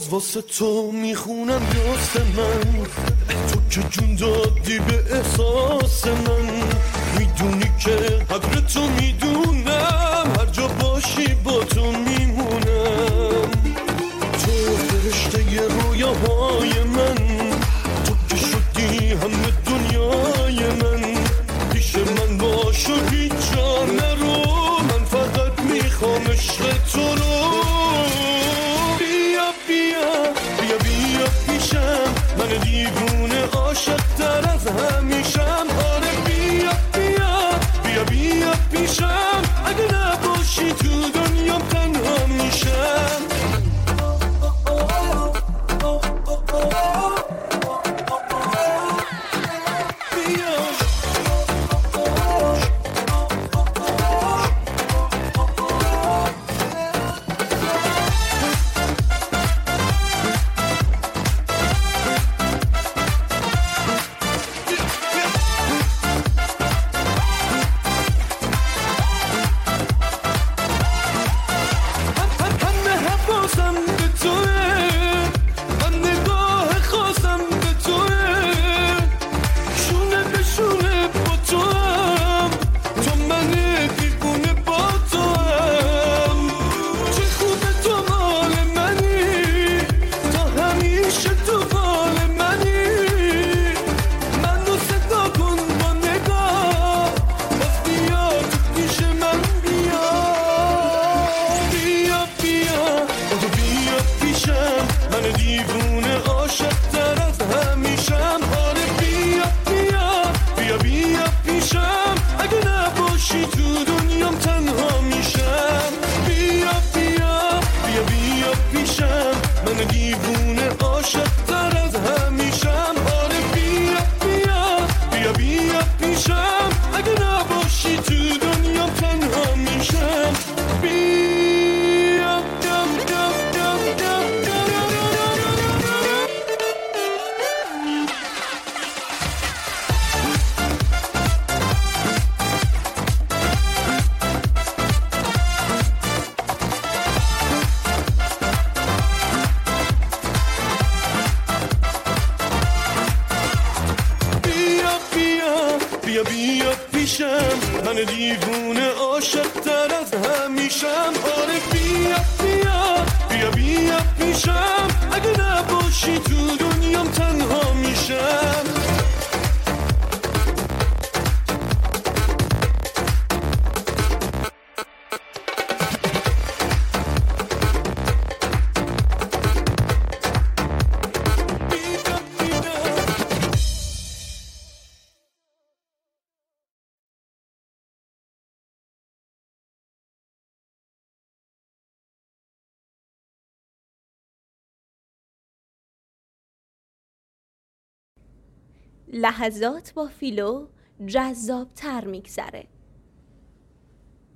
واسه تو میخونم یاس من، تو که جون دادی به احساس من. میدونی که قدر تو میدونم، هر جا باشی با تو میمونم. تو فرشته رویاهای من، تو که شدی همه دنیای من. پیش من باش و هیچ جا نرو، من فقط میخوام عشق تو رو. بیا بیا بیا بیا پیشم، من دیوونه عاشق تر از همیشم. آره بیا بیا بیا بیا پیشم، اگه نباشی تو دنیام تنها میشم. بیا بیا پیشم، من دیوونه عاشق تر از همیشم. آره بیا بیا بیا بیا پیشم، اگه نباشی تو دنیام تنها میشم. لحظات با فیلو جذاب‌تر میگذره.